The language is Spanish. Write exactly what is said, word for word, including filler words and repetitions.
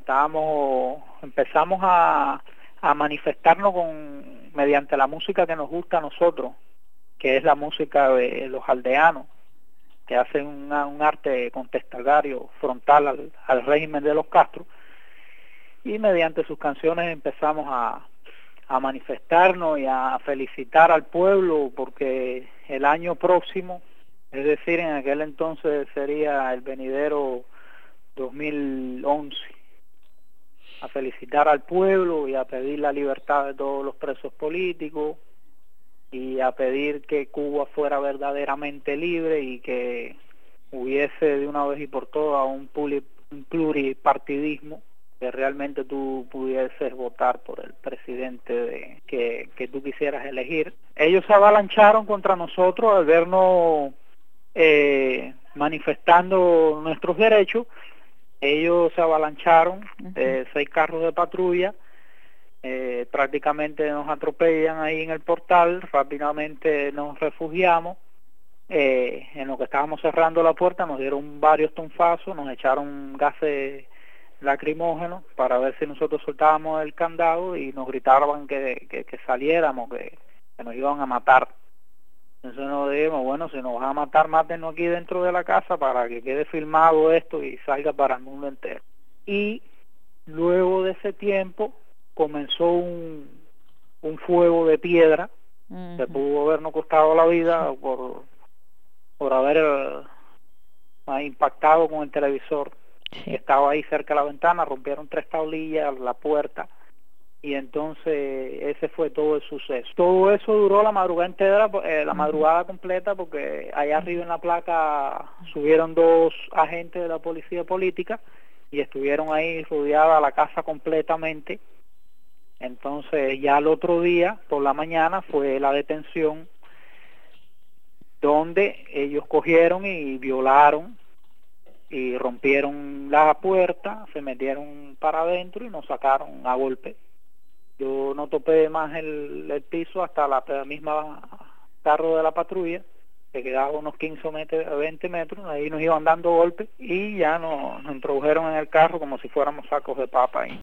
estábamos, empezamos a, a manifestarnos con mediante la música que nos gusta a nosotros, que es la música de los aldeanos, que hacen una, un arte contestatario frontal al, al régimen de los Castro, y mediante sus canciones empezamos a, a manifestarnos y a felicitar al pueblo, porque el año próximo, es decir, en aquel entonces sería el venidero dos mil once, a felicitar al pueblo y a pedir la libertad de todos los presos políticos y a pedir que Cuba fuera verdaderamente libre y que hubiese de una vez y por todas un, un pluripartidismo, que realmente tú pudieses votar por el presidente de, que, que tú quisieras elegir. Ellos se avalancharon contra nosotros al vernos eh, manifestando nuestros derechos. Ellos se avalancharon, uh-huh. eh, seis carros de patrulla, eh, prácticamente nos atropellan ahí en el portal, rápidamente nos refugiamos. Eh, en lo que estábamos cerrando la puerta nos dieron varios tonfazos, nos echaron gases lacrimógenos para ver si nosotros soltábamos el candado y nos gritaban que, que, que saliéramos, que, que nos iban a matar. Entonces nos dijimos, bueno, si nos van a matar, mátenos aquí dentro de la casa para que quede filmado esto y salga para el mundo entero. Y luego de ese tiempo comenzó un, un fuego de piedra, uh-huh. que pudo habernos costado la vida por, por haber uh, impactado con el televisor. Sí. Estaba ahí cerca de la ventana, rompieron tres tablillas, la puerta, y entonces ese fue todo el suceso. Todo eso duró la madrugada entera, eh, la madrugada completa, porque allá arriba en la placa subieron dos agentes de la policía política y estuvieron ahí rodeada la casa completamente. Entonces ya el otro día, por la mañana, fue la detención, donde ellos cogieron y violaron y rompieron la puerta, se metieron para adentro y nos sacaron a golpe. Yo no topé más el, el piso hasta la, la misma carro de la patrulla, que quedaba unos quince metros, veinte metros, ahí nos iban dando golpes y ya nos, nos introdujeron en el carro como si fuéramos sacos de papa ahí.